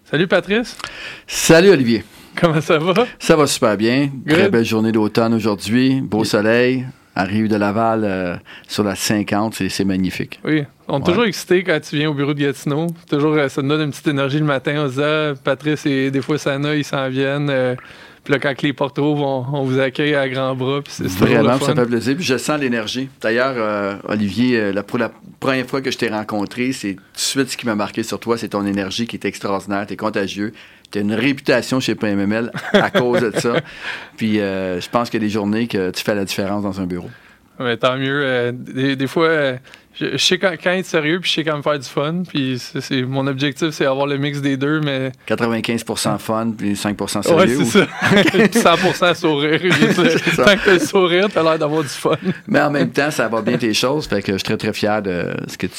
Salut Patrice. Salut Olivier. Comment ça va? Ça va super bien. Good. Très belle journée d'automne aujourd'hui. Beau soleil. Arrive de Laval sur la 50. C'est magnifique. Oui. On est toujours excités quand tu viens au bureau de Gatineau. Toujours, ça nous donne une petite énergie le matin. On se dit, ah, Patrice et des fois Sana, ils s'en viennent. Puis là, quand les portes ouvrent, on vous accueille à grands bras. Puis c'est Vraiment, ça fait plaisir. Puis je sens l'énergie. D'ailleurs, Olivier, pour la première fois que je t'ai rencontré, c'est tout de suite ce qui m'a marqué sur toi, c'est ton énergie qui est extraordinaire. Tu es contagieux. Tu as une réputation chez PMML à cause de ça. Puis je pense qu'il y a des journées que tu fais la différence dans un bureau. Mais tant mieux. Des fois, je sais quand être sérieux, puis je sais quand me faire du fun. Puis mon objectif, c'est avoir le mix des deux, mais... 95% fun, puis 5% sérieux. Ouais, c'est ça. Puis 100% sourire. Tant que tu as le sourire, tu as l'air d'avoir du fun. Mais en même temps, ça va bien tes choses. Fait que je suis très, très fier de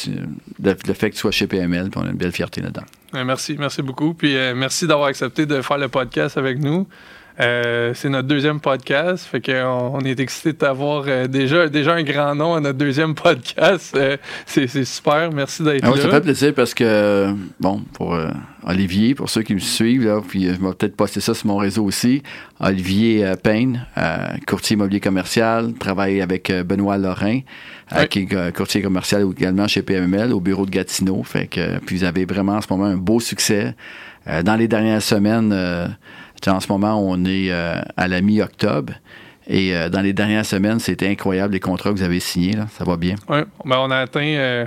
le fait que tu sois chez PML, puis on a une belle fierté là-dedans. Merci beaucoup. Puis merci d'avoir accepté de faire le podcast avec nous. C'est notre deuxième podcast, fait qu'on est excités de t'avoir déjà un grand nom à notre deuxième podcast. C'est super, merci d'être là. Oui, ça fait plaisir parce que, pour Olivier, pour ceux qui me suivent, là, puis je vais peut-être poster ça sur mon réseau aussi, Olivier Payne, courtier immobilier commercial, travaille avec Benoît Lorrain, qui est courtier commercial également chez PMML, au bureau de Gatineau. Fait que, puis vous avez vraiment en ce moment un beau succès. Dans les dernières semaines... en ce moment, on est à la mi-octobre et dans les dernières semaines, c'était incroyable les contrats que vous avez signés. Là. Ça va bien. Oui, on a atteint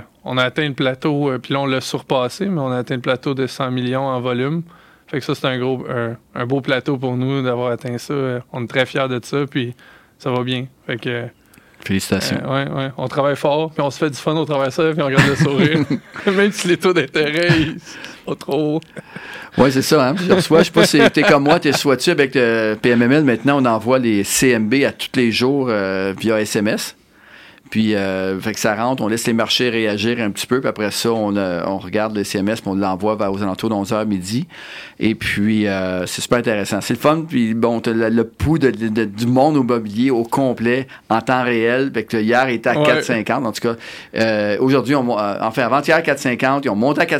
le plateau, puis là, on l'a surpassé, mais on a atteint le plateau de 100 millions en volume. Fait que ça, c'est un beau plateau pour nous d'avoir atteint ça. On est très fiers de ça, puis ça va bien. Fait que... Félicitations. Oui, on travaille fort, puis on se fait du fun au travers de ça, puis on garde le sourire. Même si les taux d'intérêt, ils sont trop hauts. Oui, c'est ça. Hein? Je sais pas si t'es comme moi, sois-tu avec le PMML. Maintenant, on envoie les CMB à tous les jours via SMS. Puis, fait que ça rentre, on laisse les marchés réagir un petit peu, puis après ça, on regarde les CMS, puis on l'envoie aux alentours de 11h midi. Et puis, c'est super intéressant. C'est le fun, puis bon, t'as le pouls du monde immobilier au complet, en temps réel. Fait que hier, il était à 4,50. En tout cas, aujourd'hui, avant-hier, 4,50. Ils ont monté à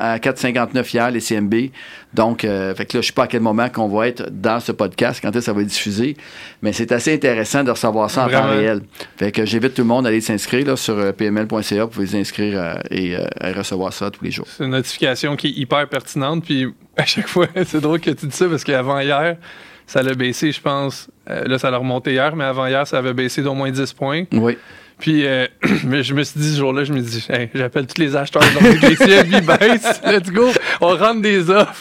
4,59 hier, les CMB. Donc, fait que là, je sais pas à quel moment qu'on va être dans ce podcast, quand ça va être diffusé. Mais c'est assez intéressant de recevoir ça en temps réel. Fait que j'invite tout le monde à aller s'inscrire là, sur pml.ca. Vous pouvez vous inscrire et recevoir ça tous les jours. C'est une notification qui est hyper pertinente. Puis à chaque fois, c'est drôle que tu dis ça parce qu'avant hier, ça l'a baissé, je pense. Là, ça l'a remonté hier, mais avant hier, ça avait baissé d'au moins 10 points. Oui. Puis, mais je me suis dit ce jour-là, hey, j'appelle tous les acheteurs de les CMB baissent, let's go, on rentre des offres.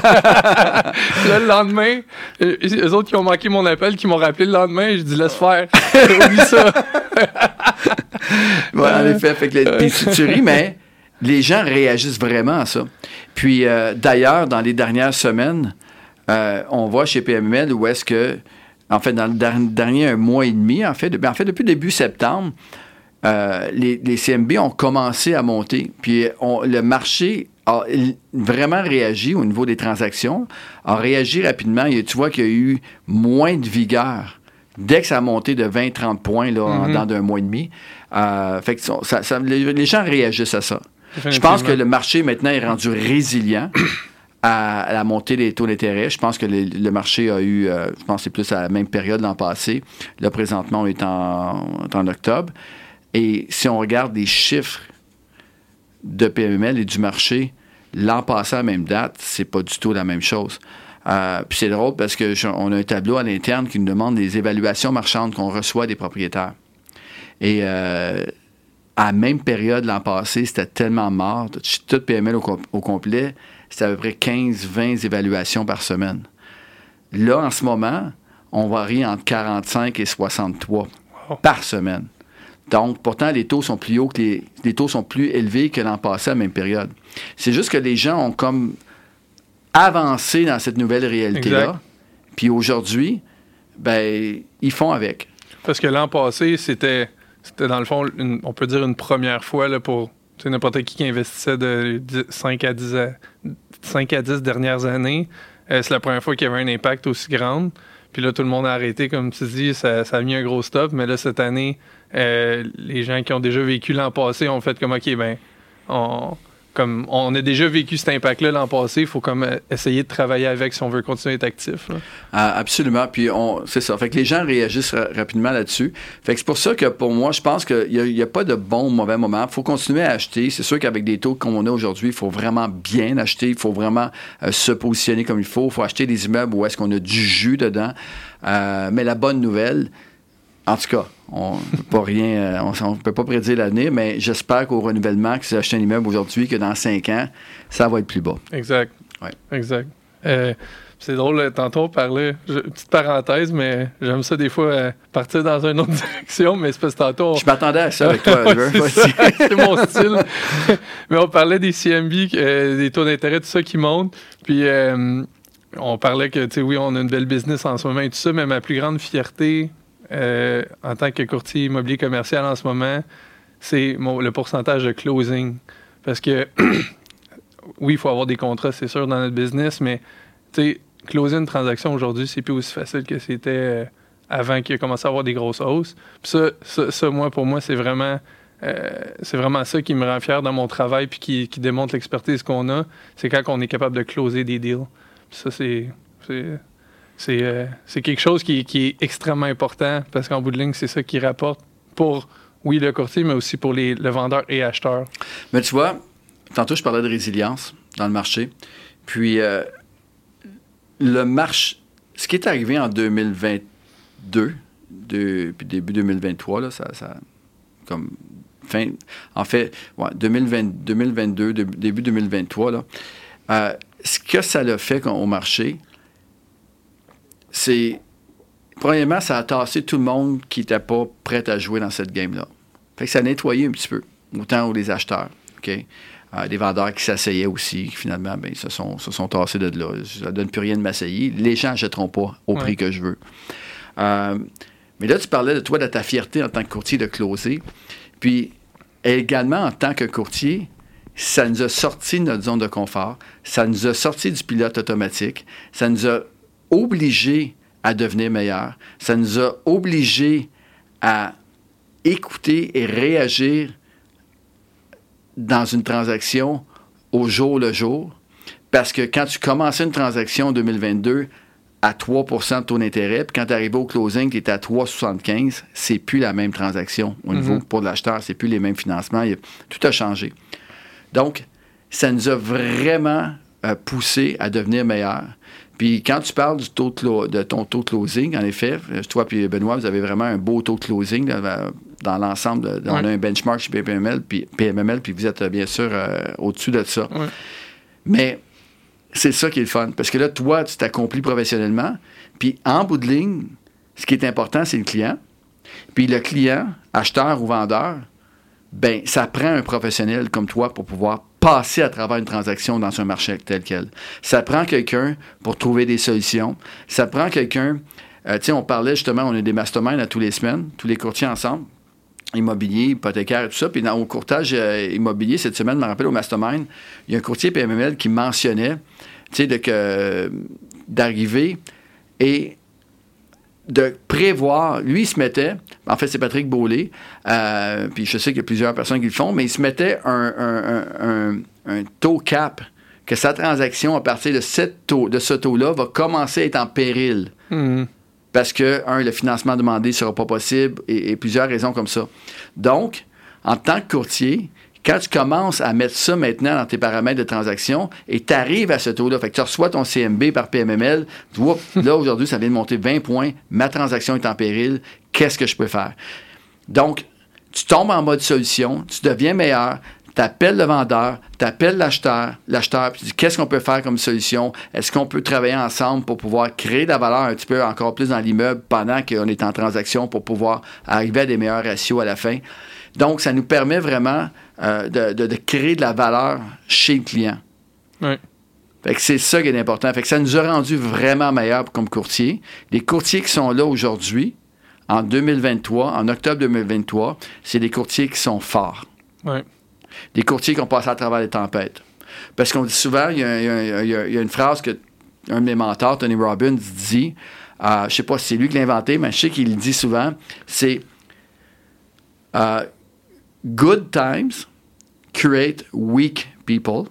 Là, le lendemain, eux autres qui ont manqué mon appel, qui m'ont rappelé le lendemain, je dis laisse faire, oublie ça. Ouais, en effet, fait que tu ris, mais les gens réagissent vraiment à ça. Puis, d'ailleurs, dans les dernières semaines, on voit chez PMML où est-ce que en fait, dans le dernier un mois et demi, en fait depuis début septembre, les CMB ont commencé à monter. Puis le marché a vraiment réagi au niveau des transactions, a réagi rapidement. Et tu vois qu'il y a eu moins de vigueur dès que ça a monté de 20-30 points là, dans d'un mois et demi. Fait que les gens réagissent à ça. Je pense que le marché maintenant est rendu résilient à la montée des taux d'intérêt. Je pense que le marché a eu, je pense que c'est plus à la même période l'an passé. Là, présentement, on est en octobre. Et si on regarde les chiffres de PMML et du marché, l'an passé à la même date, c'est pas du tout la même chose. Puis c'est drôle parce qu'on a un tableau à l'interne qui nous demande les évaluations marchandes qu'on reçoit des propriétaires. Et à la même période l'an passé, c'était tellement mort. Tout PML au complet, c'était à peu près 15-20 évaluations par semaine. Là, en ce moment, on varie entre 45 et 63 par semaine. Donc, pourtant, les taux sont plus hauts que les taux sont plus élevés que l'an passé à la même période. C'est juste que les gens ont comme avancé dans cette nouvelle réalité-là. Exact. Puis aujourd'hui, ils font avec. Parce que l'an passé, c'était dans le fond, on peut dire une première fois là, pour n'importe qui investissait de 5 à 10 dernières années. C'est la première fois qu'il y avait un impact aussi grand. Puis là, tout le monde a arrêté, comme tu dis, ça a mis un gros stop. Mais là, cette année, les gens qui ont déjà vécu l'an passé ont fait comme, OK, comme on a déjà vécu cet impact-là l'an passé, il faut comme essayer de travailler avec si on veut continuer à être actif. Absolument. Puis c'est ça. Fait que les gens réagissent rapidement là-dessus. Fait que c'est pour ça que pour moi, je pense qu'il n'y a pas de bon ou mauvais moment. Il faut continuer à acheter. C'est sûr qu'avec des taux comme on a aujourd'hui, il faut vraiment bien acheter. Il faut vraiment se positionner comme il faut. Il faut acheter des immeubles où est-ce qu'on a du jus dedans. Mais la bonne nouvelle, en tout cas, on ne peut pas rien, on peut pas prédire l'avenir, mais j'espère qu'au renouvellement, que si j'achète un immeuble aujourd'hui, que dans 5 ans, ça va être plus bas. Exact. Ouais. Exact. C'est drôle, tantôt on parlait, petite parenthèse, mais j'aime ça des fois partir dans une autre direction, mais c'est parce que tantôt... Je m'attendais à ça avec toi, Oliver. C'est mon style. Mais on parlait des CMB, des taux d'intérêt, tout ça qui montent, puis on parlait que, tu sais, oui, on a une belle business en ce moment et tout ça, mais ma plus grande fierté en tant que courtier immobilier commercial en ce moment, c'est le pourcentage de closing. Parce que, oui, il faut avoir des contrats, c'est sûr, dans notre business, mais, tu sais, closer une transaction aujourd'hui, c'est plus aussi facile que c'était avant qu'il ait commencé à avoir des grosses hausses. Puis ça, moi, pour moi, c'est vraiment ça qui me rend fier dans mon travail puis qui démontre l'expertise qu'on a. C'est quand on est capable de closer des deals. Puis ça, c'est quelque chose qui est extrêmement important parce qu'en bout de ligne, c'est ça qui rapporte pour, oui, le courtier, mais aussi pour le vendeur et acheteur. Mais tu vois, tantôt, je parlais de résilience dans le marché. Puis, le marché, ce qui est arrivé en 2022, puis début 2023, là, ça comme fin, en fait, ouais, 2022, début 2023, là, ce que ça l'a fait au marché, c'est, premièrement, ça a tassé tout le monde qui n'était pas prêt à jouer dans cette game-là. Fait que ça a nettoyé un petit peu, autant les acheteurs, OK? Des vendeurs qui s'asseyaient aussi, qui finalement, ben, se sont tassés de là. Ça ne donne plus rien de m'asseyer. Les gens n'achèteront pas au prix que je veux. Mais là, tu parlais de toi, de ta fierté en tant que courtier de closer. Puis, également, en tant que courtier, ça nous a sorti de notre zone de confort. Ça nous a sorti du pilote automatique. Ça nous a obligés à devenir meilleurs. Ça nous a obligés à écouter et réagir dans une transaction au jour le jour. Parce que quand tu commençais une transaction en 2022 à 3 de taux d'intérêt, puis quand tu arrives au closing, tu es à 3,75, c'est plus la même transaction au niveau pour l'acheteur, c'est plus les mêmes financements, tout a changé. Donc, ça nous a vraiment poussé à devenir meilleurs. Puis quand tu parles de ton taux de closing, en effet, toi et Benoît, vous avez vraiment un beau taux de closing dans l'ensemble. On a un benchmark chez PMML, puis vous êtes bien sûr au-dessus de ça. Ouais. Mais c'est ça qui est le fun. Parce que là, toi, tu t'accomplis professionnellement. Puis en bout de ligne, ce qui est important, c'est le client. Puis le client, acheteur ou vendeur, ben ça prend un professionnel comme toi pour pouvoir passer à travers une transaction dans un marché tel quel. Ça prend quelqu'un pour trouver des solutions. Ça prend quelqu'un... tu sais, on parlait justement, on a des masterminds à tous les semaines, tous les courtiers ensemble, immobilier, hypothécaire et tout ça. Puis au courtage immobilier, cette semaine, je me rappelle au mastermind, il y a un courtier PMML qui mentionnait, tu sais, d'arriver et de prévoir, lui, il se mettait, en fait, c'est Patrick Beaulé, puis je sais qu'il y a plusieurs personnes qui le font, mais il se mettait un taux cap, que sa transaction, à partir de ce taux-là, va commencer à être en péril. Mm-hmm. Parce que, le financement demandé ne sera pas possible, et plusieurs raisons comme ça. Donc, en tant que courtier, quand tu commences à mettre ça maintenant dans tes paramètres de transaction et tu arrives à ce taux-là, fait que tu reçois ton CMB par PMML, tu vois, là, aujourd'hui, ça vient de monter 20 points, ma transaction est en péril, qu'est-ce que je peux faire? Donc, tu tombes en mode solution, tu deviens meilleur, tu appelles le vendeur, tu appelles l'acheteur, puis tu dis qu'est-ce qu'on peut faire comme solution? Est-ce qu'on peut travailler ensemble pour pouvoir créer de la valeur un petit peu encore plus dans l'immeuble pendant qu'on est en transaction pour pouvoir arriver à des meilleurs ratios à la fin? Donc, ça nous permet vraiment de créer de la valeur chez le client. Oui. Fait que c'est ça qui est important. Fait que ça nous a rendu vraiment meilleurs comme courtiers. Les courtiers qui sont là aujourd'hui, en 2023, en octobre 2023, c'est des courtiers qui sont forts. Oui. Des courtiers qui ont passé à travers les tempêtes. Parce qu'on dit souvent, il y a une phrase que un de mes mentors, Tony Robbins, dit, je ne sais pas si c'est lui qui l'a inventé, mais je sais qu'il le dit souvent, c'est good times create weak people.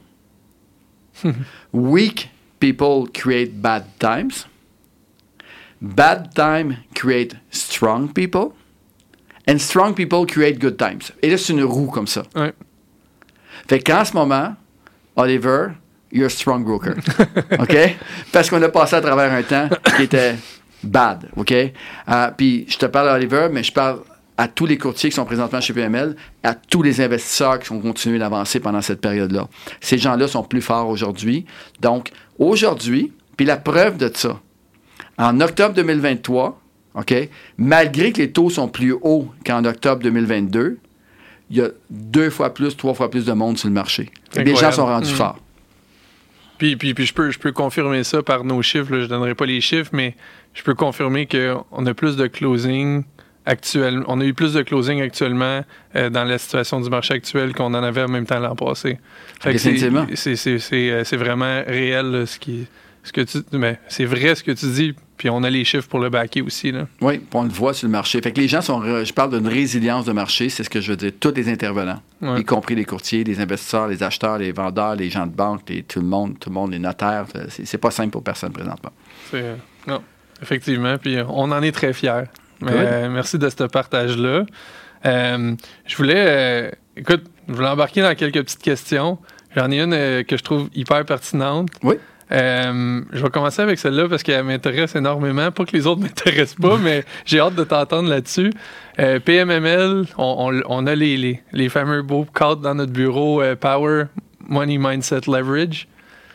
Weak people create bad times. Bad times create strong people. And strong people create good times. Et là, c'est une roue comme ça. Ouais. Fait qu'en ce moment, Oliver, you're a strong broker. OK? Parce qu'on a passé à travers un temps qui était bad. OK? Puis je te parle d'Oliver, mais je parle à tous les courtiers qui sont présentement chez PML, à tous les investisseurs qui ont continué d'avancer pendant cette période-là. Ces gens-là sont plus forts aujourd'hui. Donc, aujourd'hui, puis la preuve de ça, en octobre 2023, OK, malgré que les taux sont plus hauts qu'en octobre 2022, il y a 2 fois plus, 3 fois plus de monde sur le marché. Les gens sont rendus forts. Puis je peux confirmer ça par nos chiffres. Là, je ne donnerai pas les chiffres, mais je peux confirmer qu'on a plus de closing actuellement. On a eu plus de closing actuellement dans la situation du marché actuel qu'on en avait en même temps l'an passé. Fait que définitivement. C'est vraiment réel là, c'est vrai ce que tu dis. Puis on a les chiffres pour le backer aussi. Là. Oui, on le voit sur le marché. Fait que les gens je parle d'une résilience de marché, c'est ce que je veux dire. Tous les intervenants, y compris les courtiers, les investisseurs, les acheteurs, les vendeurs, les gens de banque, tout le monde, les notaires. C'est pas simple pour personne présentement. Non, effectivement. Puis on en est très fiers. Merci de ce partage-là. Je voulais embarquer dans quelques petites questions. J'en ai une que je trouve hyper pertinente. Oui. Je vais commencer avec celle-là parce qu'elle m'intéresse énormément. Pas que les autres m'intéressent pas, mais j'ai hâte de t'entendre là-dessus. PMML, on a les fameux beaux cadres dans notre bureau Power, Money, Mindset, Leverage.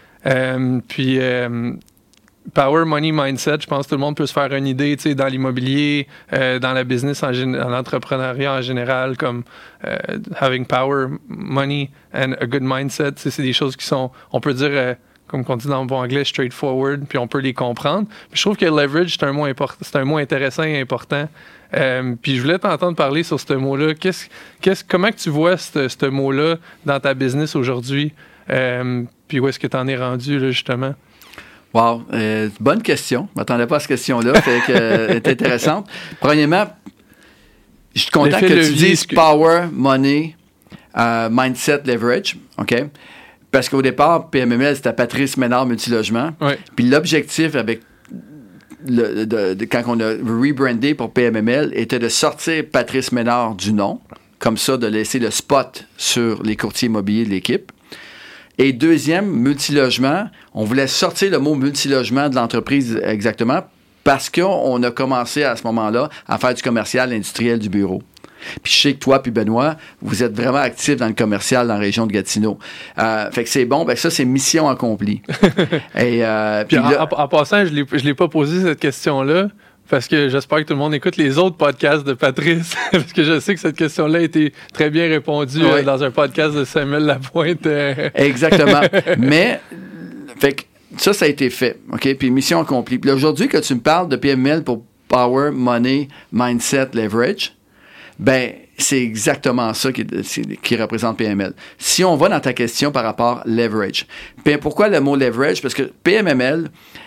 Power, Money, Mindset, je pense que tout le monde peut se faire une idée dans l'immobilier, dans la business, dans l'entrepreneuriat en général, comme having power, money and a good mindset. C'est des choses qui sont, on peut dire... comme on dit dans le bon anglais, straightforward, puis on peut les comprendre. Puis je trouve que leverage, c'est un mot intéressant et important. Puis je voulais t'entendre parler sur ce mot-là. Comment que tu vois ce mot-là dans ta business aujourd'hui? Puis où est-ce que tu en es rendu, là, justement? Wow, bonne question. Je m'attendais pas à cette question-là. Elle est intéressante. Premièrement, je suis content que tu dises power, money, mindset, leverage. OK? Parce qu'au départ, PMML, c'était Patrice Ménard Multilogement. Oui. Puis l'objectif avec quand on a rebrandé pour PMML était de sortir Patrice Ménard du nom, comme ça, de laisser le spot sur les courtiers immobiliers de l'équipe. Et deuxième, multilogement, on voulait sortir le mot multilogement de l'entreprise exactement parce qu'on a commencé à ce moment-là à faire du commercial industriel du bureau. Puis je sais que toi puis Benoît, vous êtes vraiment actifs dans le commercial dans la région de Gatineau. Fait que c'est bon, ben ça, c'est mission accomplie. Et, puis en passant, je l'ai pas posé cette question-là parce que j'espère que tout le monde écoute les autres podcasts de Patrice parce que je sais que cette question-là a été très bien répondue dans un podcast de Samuel Lapointe. Exactement. Mais, fait que ça a été fait. OK? Puis mission accomplie. Puis aujourd'hui, que tu me parles de PML pour Power, Money, Mindset, Leverage, ben, c'est exactement ça qui représente PML. Si on va dans ta question par rapport à leverage, ben pourquoi le mot leverage? Parce que PMML,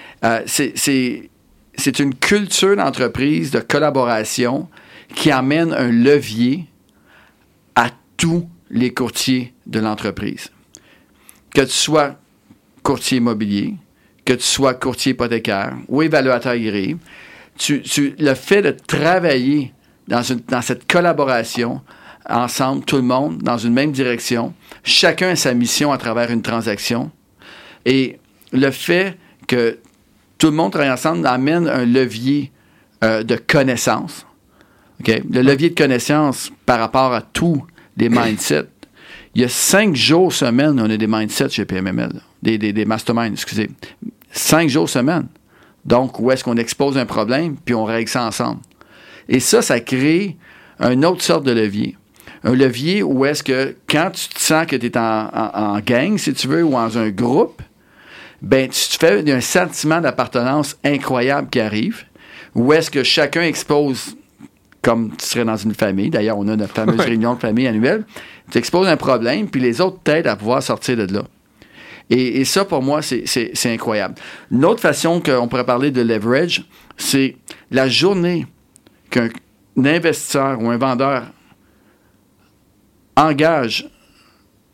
c'est une culture d'entreprise, de collaboration qui amène un levier à tous les courtiers de l'entreprise. Que tu sois courtier immobilier, que tu sois courtier hypothécaire ou évaluateur agréé, le fait de travailler dans cette collaboration, ensemble, tout le monde, dans une même direction, chacun a sa mission à travers une transaction. Et le fait que tout le monde travaille ensemble amène un levier de connaissance. Okay? Le levier de connaissance par rapport à tous les mindsets. Il y a 5 jours semaine, on a des mindsets chez PMML, des masterminds, excusez. 5 jours semaine. Donc, où est-ce qu'on expose un problème, puis on règle ça ensemble. Et ça crée une autre sorte de levier. Un levier où est-ce que quand tu te sens que tu es en gang, si tu veux, ou dans un groupe, ben tu te fais un sentiment d'appartenance incroyable qui arrive, où est-ce que chacun expose, comme tu serais dans une famille, d'ailleurs on a notre fameuse réunion de famille annuelle, tu exposes un problème, puis les autres t'aident à pouvoir sortir de là. Et ça, pour moi, c'est incroyable. Une autre façon qu'on pourrait parler de leverage, c'est la journée qu'un investisseur ou un vendeur engage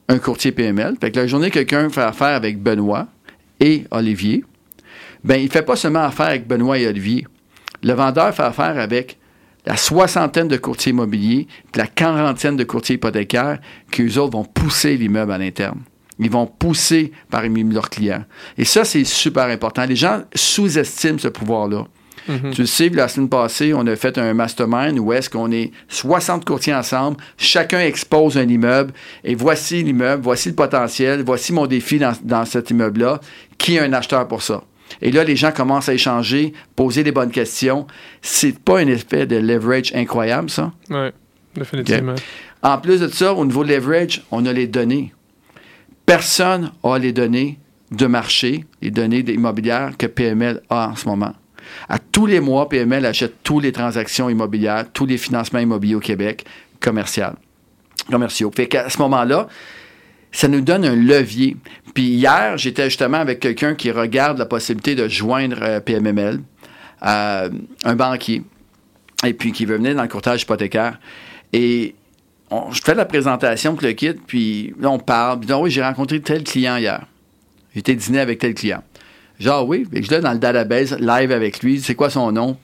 un courtier PML. Fait que la journée que quelqu'un fait affaire avec Benoît et Olivier, ben il ne fait pas seulement affaire avec Benoît et Olivier. Le vendeur fait affaire avec la 60aine de courtiers immobiliers puis la 40aine de courtiers hypothécaires qui, eux autres, vont pousser l'immeuble à l'interne. Ils vont pousser parmi leurs clients. Et ça, c'est super important. Les gens sous-estiment ce pouvoir-là. Mm-hmm. Tu le sais, la semaine passée, on a fait un mastermind où est-ce qu'on est 60 courtiers ensemble, chacun expose un immeuble, et voici l'immeuble, voici le potentiel, voici mon défi dans cet immeuble-là, qui est un acheteur pour ça? Et là, les gens commencent à échanger, poser les bonnes questions. C'est pas un effet de leverage incroyable, ça? Oui, définitivement. Okay. En plus de ça, au niveau de leverage, on a les données. Personne n'a les données de marché, les données immobilières que PML a en ce moment. À tous les mois, PML achète toutes les transactions immobilières, tous les financements immobiliers au Québec commerciaux. Fait qu'à ce moment-là, ça nous donne un levier. Puis hier, j'étais justement avec quelqu'un qui regarde la possibilité de joindre PMML, un banquier, et puis qui veut venir dans le courtage hypothécaire. Et je fais la présentation pour le kit, puis là, on parle. Puis oui, j'ai rencontré tel client hier. J'étais dîner avec tel client. Genre, oui, je l'ai dans le database, live avec lui. C'est quoi son nom?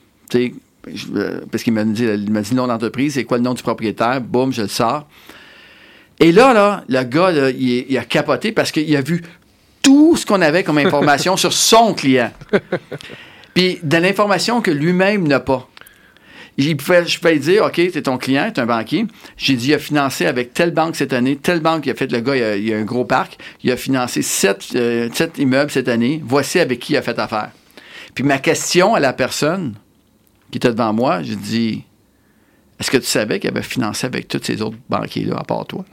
Parce qu'il m'a dit le nom d'entreprise, c'est quoi le nom du propriétaire? Boum, je le sors. Et là, le gars, là, il a capoté parce qu'il a vu tout ce qu'on avait comme information sur son client. Puis de l'information que lui-même n'a pas. Je pouvais lui dire, OK, c'est ton client, c'est un banquier. J'ai dit, il a financé avec telle banque cette année, telle banque, il a fait, le gars, il a un gros parc, il a financé 7 immeubles cette année, voici avec qui il a fait affaire. Puis ma question à la personne qui était devant moi, j'ai dit, est-ce que tu savais qu'il avait financé avec tous ces autres banquiers-là, à part toi?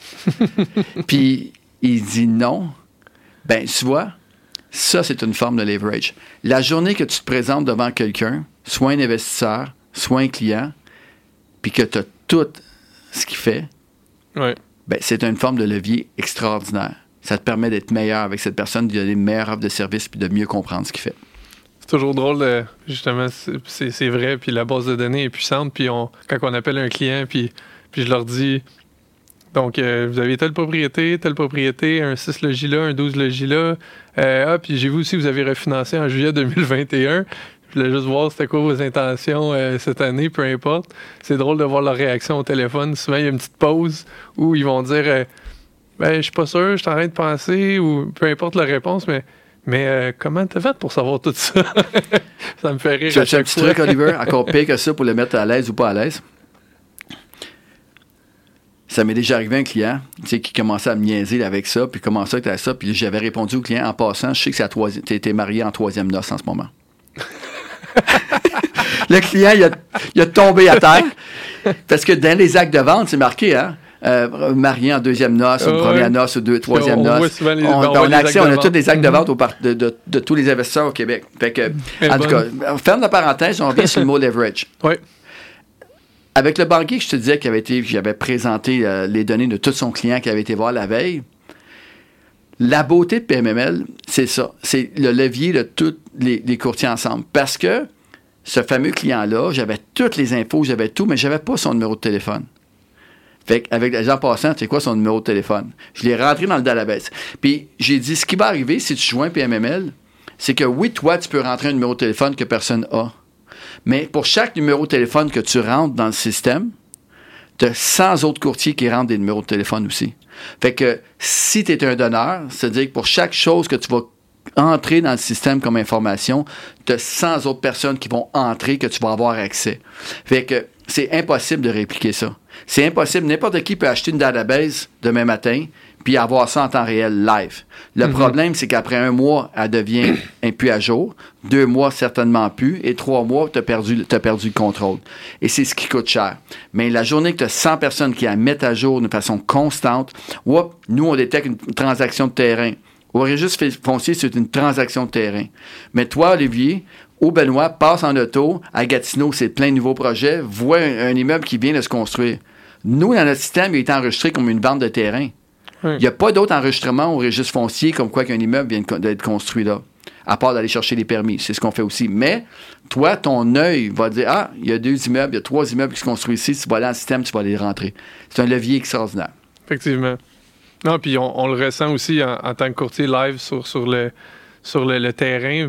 Puis il dit non. Ben, tu vois, ça, c'est une forme de leverage. La journée que tu te présentes devant quelqu'un, soit un investisseur, soit un client, puis que tu as tout ce qu'il fait, ouais. Ben, c'est une forme de levier extraordinaire. Ça te permet d'être meilleur avec cette personne, de donner une meilleure offre de service, puis de mieux comprendre ce qu'il fait. C'est toujours drôle, justement, c'est vrai, puis la base de données est puissante, puis quand on appelle un client, puis je leur dis, donc, vous avez telle propriété, un 6 logis là, un 12 logis là, puis j'ai vu aussi, vous avez refinancé en juillet 2021. Je voulais juste voir c'était quoi vos intentions cette année, peu importe. C'est drôle de voir leur réaction au téléphone. Souvent, il y a une petite pause où ils vont dire je suis pas sûr, je suis en train de penser, ou peu importe la réponse, mais comment t'as fait pour savoir tout ça? Ça me fait rire. Tu as un petit truc, Oliver, encore pire que ça pour le mettre à l'aise ou pas à l'aise? Ça m'est déjà arrivé un client qui commençait à me niaiser avec ça, puis comment ça que t'as ça, puis j'avais répondu au client en passant, je sais que t'es marié en 3e noce en ce moment. Le client, il a tombé à terre. Parce que dans les actes de vente, c'est marqué, hein? Marié en 2e noce, ou première noce, ou 3e noce. On a tous des actes de vente de tous les investisseurs au Québec. Fait que, en tout cas, on ferme la parenthèse, on revient sur le mot leverage. Oui. Avec le banquier que je te disais j'avais présenté les données de tout son client qui avait été voir la veille, la beauté de PMML, c'est ça. C'est le levier de tous les courtiers ensemble. Parce que ce fameux client-là, j'avais toutes les infos, j'avais tout, mais je n'avais pas son numéro de téléphone. Fait qu'avec les gens passants, c'est quoi son numéro de téléphone? Je l'ai rentré dans le database. Puis j'ai dit, ce qui va arriver si tu joins PMML, c'est que oui, toi, tu peux rentrer un numéro de téléphone que personne n'a. Mais pour chaque numéro de téléphone que tu rentres dans le système, tu as 100 autres courtiers qui rentrent des numéros de téléphone aussi. Fait que si tu es un donneur, c'est-à-dire que pour chaque chose que tu vas entrer dans le système comme information, tu as 100 autres personnes qui vont entrer que tu vas avoir accès. Fait que c'est impossible de répliquer ça. C'est impossible. N'importe qui peut acheter une database demain matin puis avoir ça en temps réel live. Le problème, c'est qu'après 1 mois, elle devient plus à jour. 2 mois, certainement plus. Et 3 mois, tu as perdu le contrôle. Et c'est ce qui coûte cher. Mais la journée que tu as 100 personnes qui la mettent à jour de façon constante, nous, on détecte une transaction de terrain. Au registre foncier, c'est une transaction de terrain. Mais toi, Olivier, ou Benoît, passe en auto, à Gatineau, c'est plein de nouveaux projets, voit un immeuble qui vient de se construire. Nous, dans notre système, il est enregistré comme une vente de terrain. Il n'y a pas d'autre enregistrement au registre foncier comme quoi qu'un immeuble vient d'être construit là, à part d'aller chercher les permis. C'est ce qu'on fait aussi. Mais toi, ton œil va dire, il y a 2 immeubles, il y a 3 immeubles qui se construisent ici, tu vas aller dans le système, tu vas aller rentrer. C'est un levier extraordinaire. Effectivement. Non, puis on le ressent aussi en tant que courtier live sur le terrain.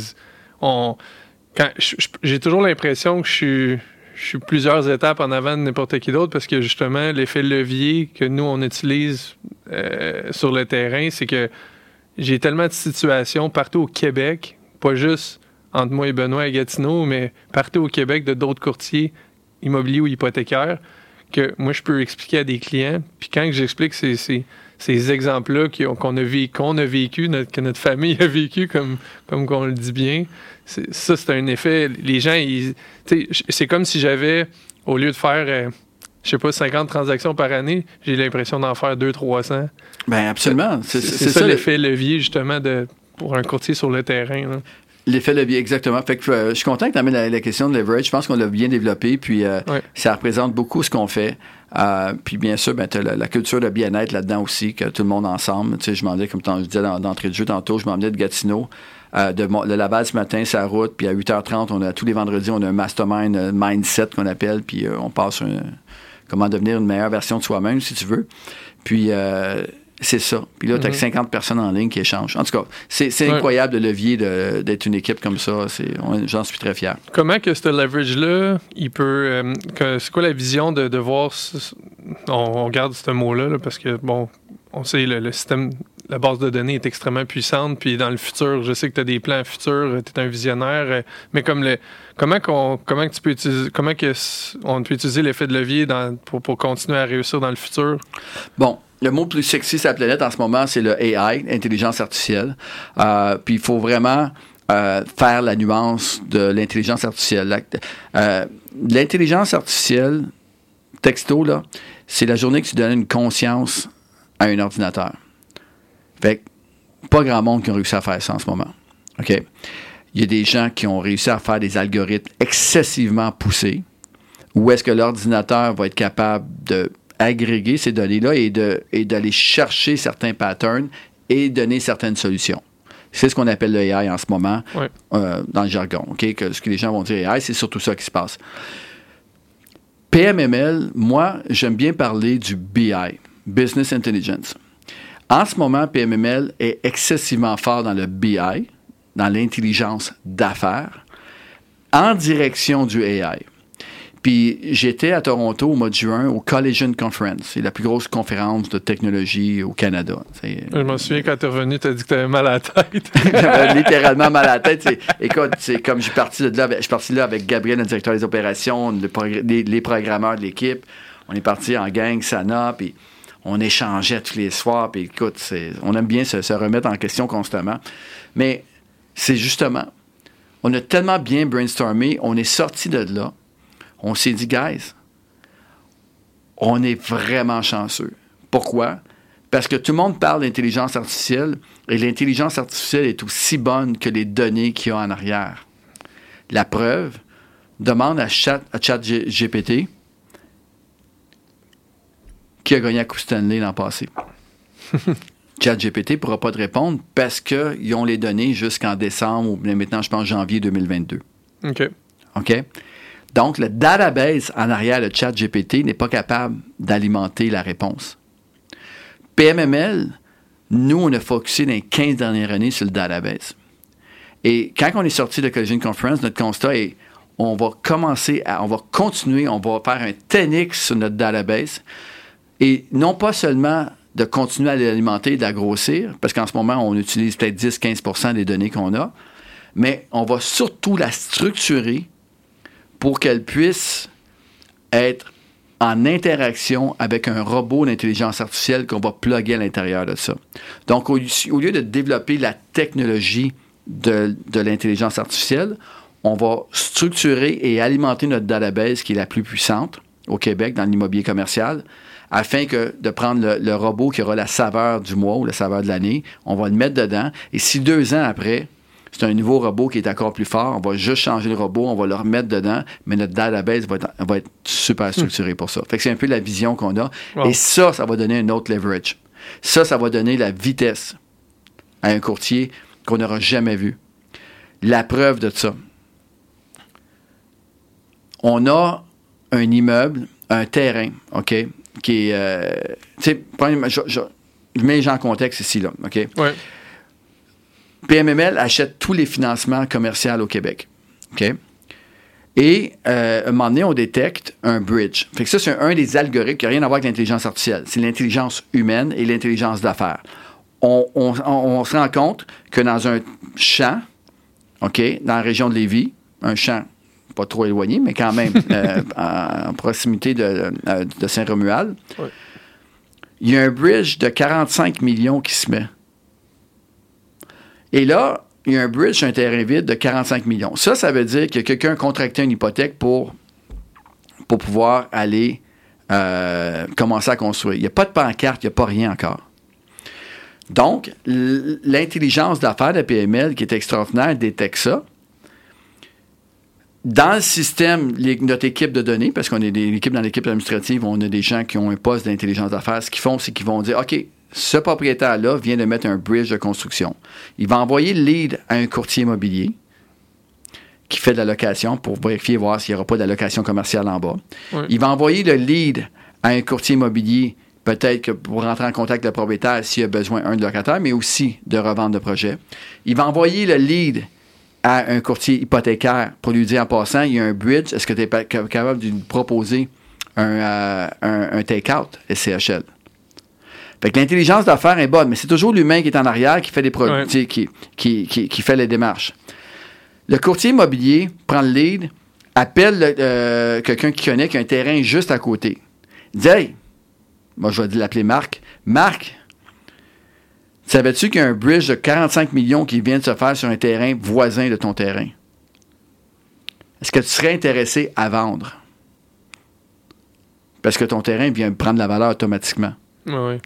J'ai toujours l'impression que je suis plusieurs étapes en avant de n'importe qui d'autre parce que justement, l'effet levier que nous, on utilise sur le terrain, c'est que j'ai tellement de situations partout au Québec, pas juste entre moi et Benoît à Gatineau, mais partout au Québec de d'autres courtiers immobiliers ou hypothécaires que moi, je peux expliquer à des clients. Puis quand j'explique ces exemples-là qu'on a vécu, que notre famille a vécu, comme qu'on le dit bien, c'est un effet. Les gens, c'est comme si j'avais, au lieu de faire, je sais pas, 50 transactions par année, j'ai l'impression d'en faire 200-300. Bien, absolument. C'est ça l'effet levier, justement, pour un courtier sur le terrain. Là. L'effet levier, exactement. Fait que je suis content que tu amènes la question de leverage. Je pense qu'on l'a bien développé, puis ça représente beaucoup ce qu'on fait. Puis bien sûr, tu as la culture de bien-être là-dedans aussi, que tout le monde ensemble. Tu sais, je m'en disais, comme je disais d'entrée de jeu tantôt, je m'en venais de Gatineau, de Laval ce matin, c'est la route, puis à 8h30, tous les vendredis, on a un mastermind mindset qu'on appelle, puis on passe comment devenir une meilleure version de soi-même, si tu veux. Puis c'est ça. Puis là, tu as 50 personnes en ligne qui échangent. En tout cas, c'est incroyable le levier d'être une équipe comme ça. J'en suis très fier. Comment que ce leverage-là, il peut... c'est quoi la vision de voir... On garde ce mot-là, là, parce que, bon, on sait, le système, la base de données est extrêmement puissante, puis dans le futur, je sais que tu as des plans futurs, tu es un visionnaire, mais comment tu peux utiliser... Comment que on peut utiliser l'effet de levier pour continuer à réussir dans le futur? Bon. Le mot plus sexy sur la planète en ce moment, c'est le AI, l'intelligence artificielle. Puis il faut vraiment faire la nuance de l'intelligence artificielle. L'intelligence artificielle, texto, là, c'est la journée que tu donnes une conscience à un ordinateur. Fait que pas grand monde qui a réussi à faire ça en ce moment. OK? Il y a des gens qui ont réussi à faire des algorithmes excessivement poussés où est-ce que l'ordinateur va être capable de agréger ces données-là et d'aller chercher certains patterns et donner certaines solutions. C'est ce qu'on appelle le AI en ce moment, dans le jargon. Okay? Ce que les gens vont dire AI, c'est surtout ça qui se passe. PMML, moi, j'aime bien parler du BI, Business Intelligence. En ce moment, PMML est excessivement fort dans le BI, dans l'intelligence d'affaires, en direction du AI. Puis j'étais à Toronto au mois de juin au Collision Conference. C'est la plus grosse conférence de technologie au Canada. Je m'en souviens quand tu es revenu, tu as dit que tu avais mal à la tête. J'avais littéralement mal à la tête. Écoute, c'est comme je suis parti là avec Gabriel, le directeur des opérations, les programmeurs de l'équipe. On est parti en gang, Sana, puis on échangeait tous les soirs. Puis écoute, on aime bien se remettre en question constamment. Mais c'est justement, on a tellement bien brainstormé, on est sorti de là. On s'est dit, guys, on est vraiment chanceux. Pourquoi? Parce que tout le monde parle d'intelligence artificielle et l'intelligence artificielle est aussi bonne que les données qu'il y a en arrière. La preuve, demande à ChatGPT qui a gagné la Coupe Stanley l'an passé. ChatGPT ne pourra pas te répondre parce qu'ils ont les données jusqu'en décembre ou maintenant, je pense, janvier 2022. OK? Donc, le database en arrière de ChatGPT n'est pas capable d'alimenter la réponse. PMML, nous, on a focusé dans les 15 dernières années sur le database. Et quand on est sorti de Collision Conference, notre constat est on va continuer, on va faire un 10x sur notre database. Et non pas seulement de continuer à l'alimenter et de la grossir, parce qu'en ce moment, on utilise peut-être 10-15% des données qu'on a, mais on va surtout la structurer pour qu'elle puisse être en interaction avec un robot d'intelligence artificielle qu'on va plugger à l'intérieur de ça. Donc, au lieu de développer la technologie de l'intelligence artificielle, on va structurer et alimenter notre database qui est la plus puissante au Québec dans l'immobilier commercial, afin de prendre le robot qui aura la saveur du mois ou la saveur de l'année, on va le mettre dedans, et si 2 ans après, c'est un nouveau robot qui est encore plus fort, on va juste changer le robot, on va le remettre dedans, mais notre database va être super structuré pour ça. Fait que c'est un peu la vision qu'on a. Wow. Et ça va donner un autre leverage. Ça va donner la vitesse à un courtier qu'on n'aura jamais vu. La preuve de ça. On a un immeuble, un terrain, OK, qui est... tu sais, je mets les gens en contexte ici, là, OK? Ouais. PMML achète tous les financements commerciaux au Québec, OK? Et à un moment donné, on détecte un bridge. Fait que ça, c'est un des algorithmes qui n'a rien à voir avec l'intelligence artificielle. C'est l'intelligence humaine et l'intelligence d'affaires. On se rend compte que dans un champ, OK, dans la région de Lévis, un champ pas trop éloigné, mais quand même en proximité de Saint-Romuald, ouais. Il y a un bridge de 45 millions qui se met. Et là, il y a un bridge sur un terrain vide de 45 millions. Ça veut dire que quelqu'un a contracté une hypothèque pour pouvoir aller commencer à construire. Il n'y a pas de pancarte, il n'y a pas rien encore. Donc, l'intelligence d'affaires de PML, qui est extraordinaire, détecte ça. Dans le système, notre équipe de données, parce qu'on est dans l'équipe administrative, on a des gens qui ont un poste d'intelligence d'affaires, ce qu'ils font, c'est qu'ils vont dire, OK, ce propriétaire-là vient de mettre un bridge de construction. Il va envoyer le lead à un courtier immobilier qui fait de la location pour vérifier, voir s'il n'y aura pas de la location commerciale en bas. Ouais. Il va envoyer le lead à un courtier immobilier, peut-être que pour rentrer en contact avec le propriétaire s'il a besoin, de locataire, mais aussi de revendre de projet. Il va envoyer le lead à un courtier hypothécaire pour lui dire en passant, il y a un bridge, est-ce que tu es capable de lui proposer un take-out SCHL? Fait que l'intelligence d'affaires est bonne, mais c'est toujours l'humain qui est en arrière qui fait des produits, qui fait les démarches. Le courtier immobilier prend le lead, appelle quelqu'un qui connaît, qui a un terrain juste à côté. Il dit, hey, moi je vais l'appeler Marc. Marc, savais-tu qu'il y a un bridge de 45 millions qui vient de se faire sur un terrain voisin de ton terrain? Est-ce que tu serais intéressé à vendre? Parce que ton terrain vient prendre la valeur automatiquement. Oui.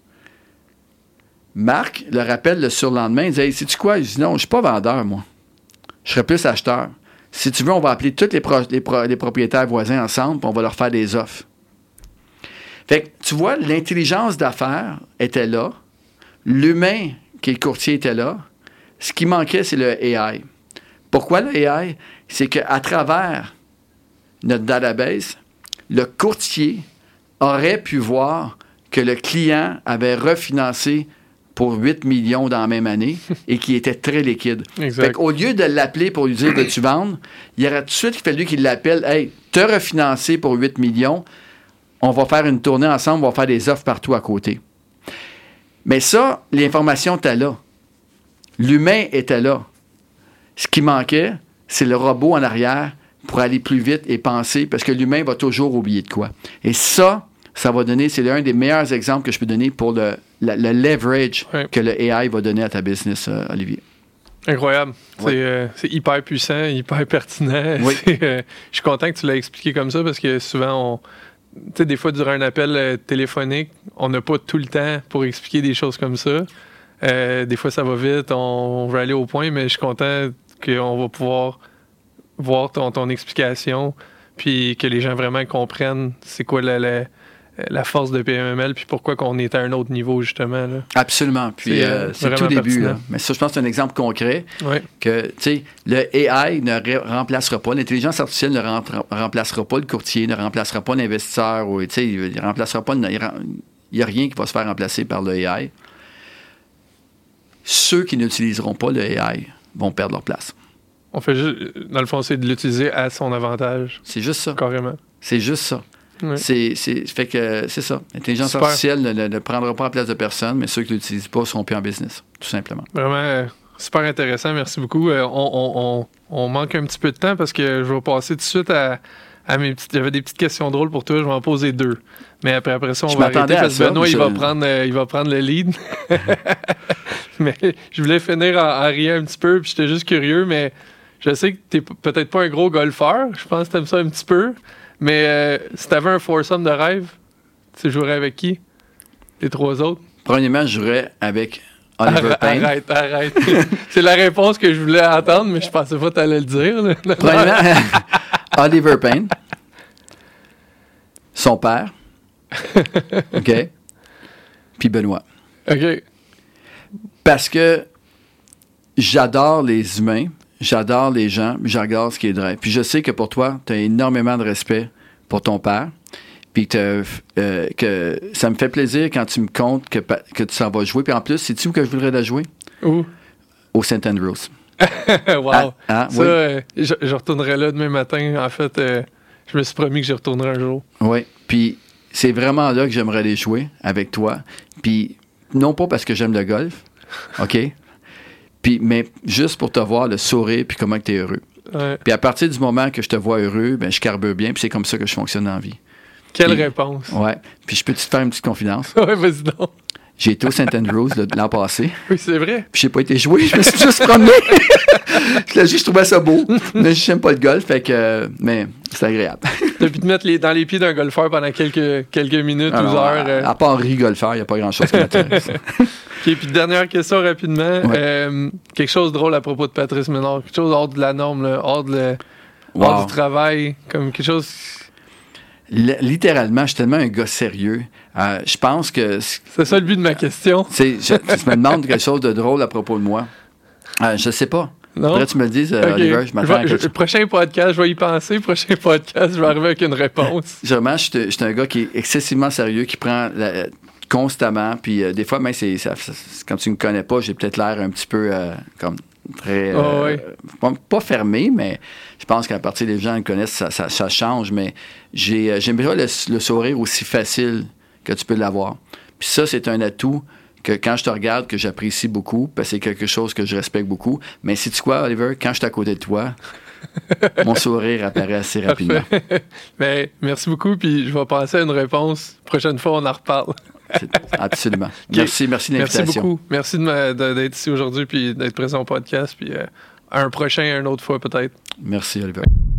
Marc le rappelle le surlendemain. Il dit, hey, sais-tu quoi? Il dit, non, je ne suis pas vendeur, moi. Je serais plus acheteur. Si tu veux, on va appeler tous les propriétaires voisins ensemble, puis on va leur faire des offres. Fait que, tu vois, l'intelligence d'affaires était là. L'humain, qui est le courtier, était là. Ce qui manquait, c'est le AI. Pourquoi le AI? C'est qu'à travers notre database, le courtier aurait pu voir que le client avait refinancé pour 8 millions dans la même année et qui était très liquide. Exact. Fait qu'au lieu de l'appeler pour lui dire que tu vendes, il aurait tout de suite fallu qu'il l'appelle. Hey, te refinancer pour 8 millions, on va faire une tournée ensemble, on va faire des offres partout à côté. Mais ça, l'information était là. L'humain était là. Ce qui manquait, c'est le robot en arrière pour aller plus vite et penser, parce que l'humain va toujours oublier de quoi. Et ça va donner, c'est l'un des meilleurs exemples que je peux donner pour le leverage que le AI va donner à ta business, Olivier. Incroyable. Ouais. C'est hyper puissant, hyper pertinent. Oui. Je suis content que tu l'as expliqué comme ça parce que souvent, tu sais, des fois, durant un appel téléphonique, on n'a pas tout le temps pour expliquer des choses comme ça. Des fois, ça va vite, on veut aller au point, mais je suis content qu'on va pouvoir voir ton explication puis que les gens vraiment comprennent c'est quoi la force de PMML, puis pourquoi qu'on est à un autre niveau, justement. Là. Absolument. Puis c'est tout début. Là. Mais ça, je pense que c'est un exemple concret que, tu sais, le AI ne remplacera pas, l'intelligence artificielle ne remplacera pas le courtier, ne remplacera pas l'investisseur, ou, tu sais, il ne remplacera pas, il n'y a rien qui va se faire remplacer par le AI. Ceux qui n'utiliseront pas le AI vont perdre leur place. On fait juste, dans le fond, c'est de l'utiliser à son avantage. C'est juste ça. Carrément. C'est juste ça. Ouais. Fait que c'est ça. L'intelligence artificielle ne prendra pas la place de personne, mais ceux qui ne l'utilisent pas seront plus en business, tout simplement. Vraiment super intéressant. Merci beaucoup. On manque un petit peu de temps parce que je vais passer tout de suite à mes petites... J'avais des petites questions drôles pour toi. Je vais en poser 2. Mais après ça, on va arrêter parce que Benoît, il va prendre le lead. Mais je voulais finir en riant un petit peu, puis j'étais juste curieux, mais je sais que t'es peut-être pas un gros golfeur. Je pense que t'aimes ça un petit peu. Mais si t'avais un foursome de rêve, tu jouerais avec qui? Les 3 autres? Premièrement, je jouerais avec Oliver Payne. Arrête. C'est la réponse que je voulais entendre, mais je pensais pas que t'allais le dire. Là. Premièrement, Oliver Payne. Son père. OK? Puis Benoît. OK. Parce que j'adore les humains. J'adore les gens, j'adore ce qui est vrai. Puis je sais que pour toi, tu as énormément de respect pour ton père. puis que ça me fait plaisir quand tu me comptes que tu s'en vas jouer. Puis en plus, sais-tu où que je voudrais la jouer? Où? Au St. Andrews. Wow! Ça, oui. Je retournerai là demain matin. En fait, je me suis promis que j'y retournerai un jour. Oui, puis c'est vraiment là que j'aimerais aller jouer avec toi. Puis non pas parce que j'aime le golf, OK? Mais juste pour te voir, le sourire, puis comment tu es heureux. Ouais. Puis à partir du moment que je te vois heureux, ben je carbure bien, puis c'est comme ça que je fonctionne dans la vie. Quelle réponse! Ouais. Puis je peux-tu te faire une petite confidence? Ouais, vas-y donc. J'ai été au St. Andrews l'an passé. Oui, c'est vrai. Puis j'ai pas été joué, je me suis juste promené. Je trouvais ça beau. Mais j'aime pas le golf, fait que mais c'est agréable. T'as pu te mettre dans les pieds d'un golfeur pendant quelques minutes ou heures. À part golfeur, il n'y a pas grand-chose qui m'intéresse. OK, puis dernière question rapidement. Ouais. Quelque chose de drôle à propos de Patrice Ménard. Quelque chose hors de la norme, là, hors du travail. Comme quelque chose... Littéralement, je suis tellement un gars sérieux. Je pense que... C'est ça le but de ma question. Tu me demandes quelque chose de drôle à propos de moi. Je sais pas. Non? Faudrait que tu me le dises, Okay. Oliver, je m'attends à quelque chose. Prochain podcast, je vais y penser. Prochain podcast, je vais arriver avec une réponse. Vraiment, je suis un gars qui est excessivement sérieux, qui prend constamment. Puis des fois, même, quand tu ne me connais pas, j'ai peut-être l'air un petit peu comme très... pas fermé, mais je pense qu'à partir des gens qui me connaissent, ça change. Mais j'aime bien le sourire aussi facile que tu peux l'avoir. Puis ça, c'est un atout que quand je te regarde, que j'apprécie beaucoup, parce que c'est quelque chose que je respecte beaucoup. Mais sais-tu quoi, Oliver? Quand je suis à côté de toi, mon sourire apparaît assez rapidement. Mais merci beaucoup, puis je vais passer à une réponse. Prochaine fois, on en reparle. Absolument. Okay. Merci de l'invitation. Merci beaucoup. Merci d'être ici aujourd'hui, puis d'être présent au podcast, puis un prochain, une autre fois peut-être. Merci, Oliver.